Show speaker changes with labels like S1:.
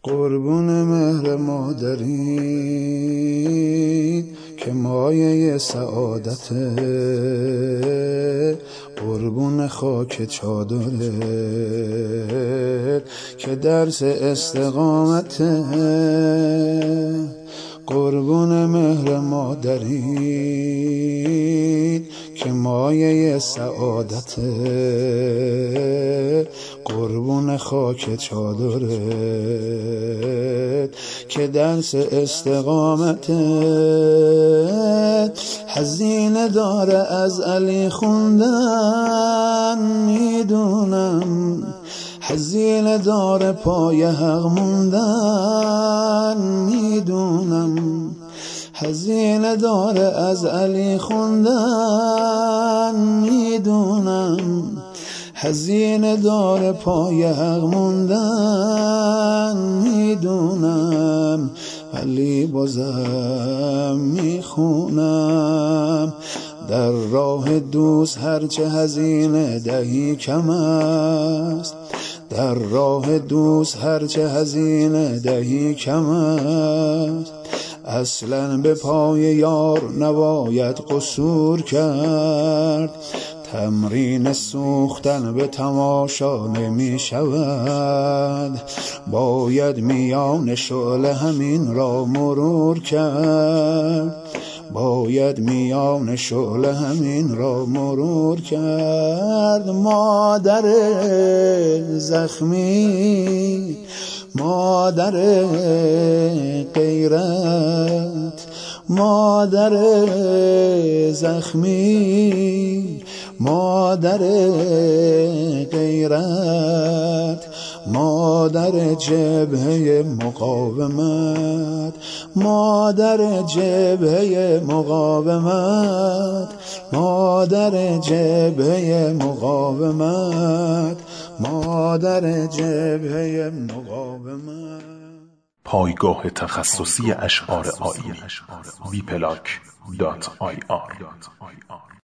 S1: قربون مهر مادری که مایه سعادته، قربون خاک چادرت که درس استقامته. قربون مهر مادری که مایه سعادته، قربون خاک چادرت که درس استقامته. هزینه داره از علی خوندن میدونم، هزینه داره پای حق موندن میدونم، هزینه داره از علی خوندن میدونم، هزینه داره پای حق موندن میدونم، ولی بازم میخونم در راه دوست هرچه هزینه دهی کم است، در راه دوست هرچه هزینه دهی کم است. اصلا به پای یار نباید قصور کرد، تمرین سوختن به تماشا نمی شود، باید میان شعله همین را مرور کرد، باید میان شعله همین را مرور کرد. مادر زخمی، مادر غیرت، مادر زخمی، مادر غیرت، مادر جبهه مقاومت، مادر جبهه مقاومت، مادر جبهه مقاومت، مادر جبهه مقاومت.
S2: پایگاه تخصصی اشعار آیینی wplac.ir